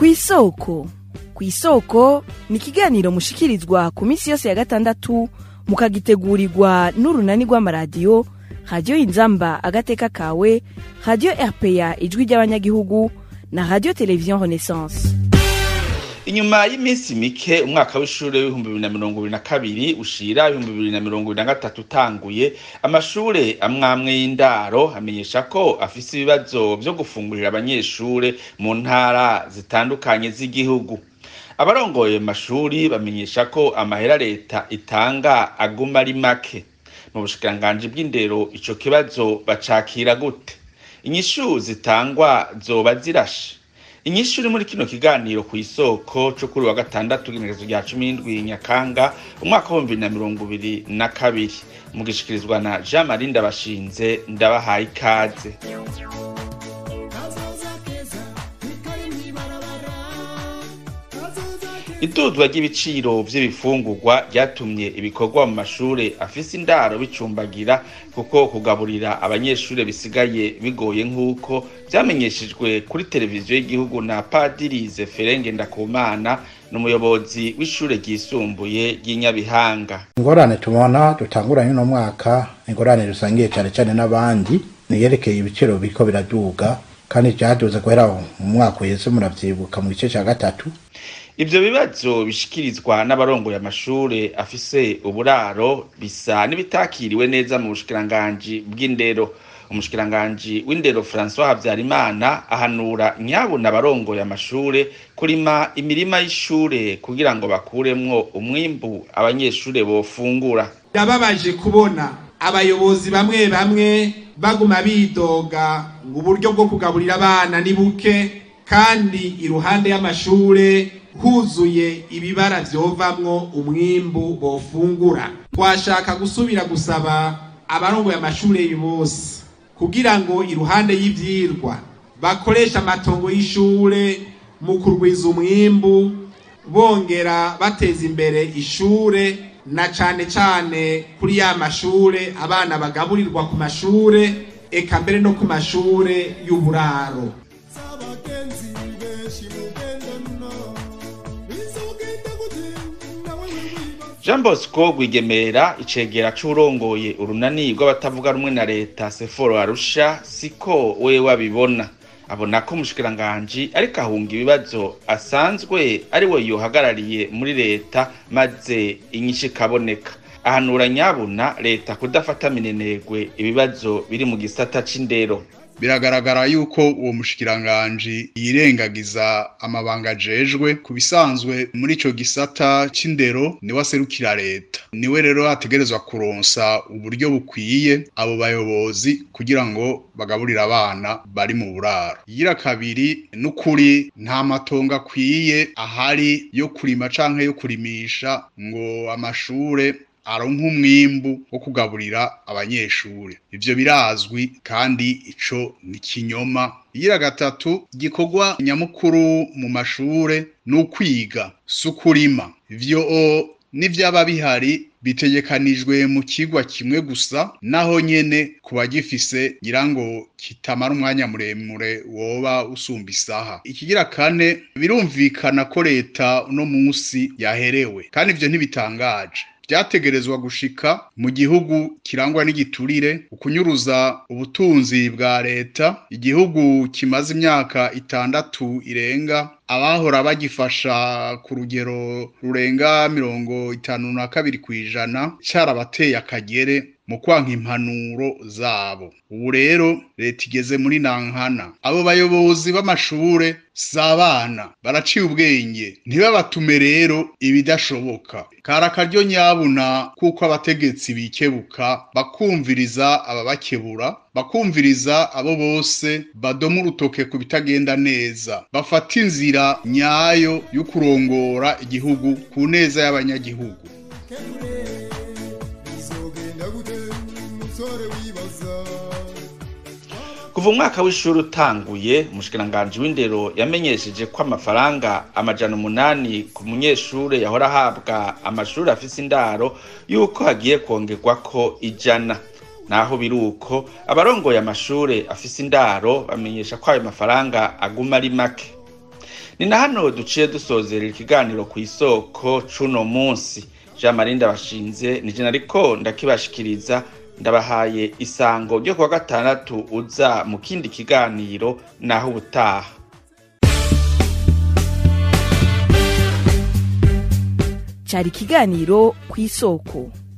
Kw'isoko. Kw'isoko ni ikiganiro mushikirizwa ku minsi yose ya gatandatu mukagitegurirwa n'urunani rw'amaradiyo Radio Inzamba agateka kawe, Radio RPA ijwi ry'abanyagihugu na Radio Television Renaissance. Inyuma y'iminsi mike umwaka w'ishure w'2022 ushira 2023 utanguye, amashure amwamwe y'indaro amenyesha ko afise ibibazo vyo gufungurira abanyeshure mu ntara zitandukanye z'igihugu. Abarongoye mashuri bamenyesha ko amahera leta itanga aguma ari make. Mu bushikiranganji bw'indero ico kibazo bacakira gute? Inyishu zitangwa zoba zirashe. Inyishu muri kino kiganiro ku isoko cyo kuri wa gatandatu igenekerezo rya 17 Nyakanga umwaka wa 2022 mugishikirizwa na Jean Marie Ndabashinze ndabahaye ikaze. Idudwa ry'ibiciro vy'ibifungurwa ryatumye ibikorwa mu mashure afise indaro bicumbagira kuko kugaburira abanyeshure bisigaye bigoye nk'uko vyamenyeshejwe kuri televiziyo y'igihugu na Padiri Zeferenge Ndakumana n'umuyobozi w'ishure ryisumbuye ry'Inyabihanga. Ingorane tubona dutanguranye no mwaka, ingorane rusangiye cyane n'abandi niyerekeye ibiciro biko biraduga kandi cyaduze guhera mu mwaka wese muravyibuka mu gice cya gatatu. Ivyo bibazo bishikirizwa n'abarongoye amashure afise uburaro bisa nibitakiriwe neza mu bushikiranganji bw'indero. Umushikiranganji w'indero François Habyarimana ahanura nyabuna abarongoye amashure kurima imirima y'ishure kugira ngo bakuremwo umwimbu abanyeshure bofungura. Yababaje kubona abayobozi bamwe baguma bidoga ngo uburyo bwo kugaburira abana ni buke kandi iruhande y'amashure huzuye ibibara vyovamwo umwimbu bofungura. Twashaka gusubira gusaba abarongoye amashure y'ibose kugira ngo iruhande y'ivyirwa bakoresha amatongo y'ishure mu kurwiza umwimbu, bongera bateza imbere ishure na cane kuri ya mashure abana bagaburirwa ku mashure eka mbere no ku mashure y'uburaro. Jean Bosco Rwigemera icegera c'urongoye urunani rw'abatavuga rumwe na leta Seforo Arusha siko we wabibona. Abona ko umushikiranganji ariko ahunga ibibazo asanzwe ari we yohagarariye muri leta maze inyishu ikaboneka. Ahanura nyabuna leta kudafata minenegwe ibibazo biri mu gisata c'indero. Biragaragara yuko uwo mushikiranganji yirengagiza amabanga ajejwe kubisanzwe muri ico gisata c'indero ni waserukira leta. Niwe rero ategerezwa kuronsa uburyo bukwiye abo bayobozi kugira ngo bagaburira abana bari mu buraro. Yira kabiri n'ukuri nta matongo akwiye ahari yo kurima canke yo kurimisha ngo amashure aronka umwimbu wo kugaburira abanyeshure. Ivyo birazwi kandi ico ni kinyoma. Yira gatatu gikorwa nyamukuru mu mashure n'ukwiga sukurima. Ivyo n'ivyaba bihari bitegekanijwe mu kigwa kimwe gusa, naho nyene kuba gifise ngirango kitamara umwanya muremure woba usumba isaha. Ikigira kane birumvikana ko leta uno munsi yaherewe kandi ivyo ntibitangaje. Byategerezwa gushika mu gihugu kirangwa n'igiturire, ukunyuruza ubutunzi bwa leta, igihugu kimaze imyaka 6 irenga abahora bagifasha ku rugero rurenga 52% cyarabateye akagere mu kwanka impanuro zabo. Ubu rero leta igeze muri nankana. Abo bayobozi b'amashure sabana baraciye ubwenge, ntibabatume rero ibidashoboka. Karakaryo nyabuna kuko abategetsi bikebuka bakumviriza ababakebura, bakumviriza abo bose badoma urutoke ku bitagenda neza, bafata inzira nyayo yo kurongora igihugu ku neza y'abanyagihugu. Kuva umwaka w'ishuri utanguye, umushikiranganji w'indero yamenyesheje ko amafaranga 800 ku munyeshure yahora ahabwa amashuri afise indaro yuko hagiye kongerwa ko 100. Naho biruko abarongoye amashure afise indaro bamenyesha ko ayo mafaranga aguma ari make. ni na hano duciye dusozera ikiganiro ku isoko cuno munsi. Jean Marie Ndabashinze nije nariko ndakibashikiriza, ndabahaye isango ryo kuwa gatandatu uza mu kindi kiganiro naho ubutaha. Cari ikiganiro ku isoko.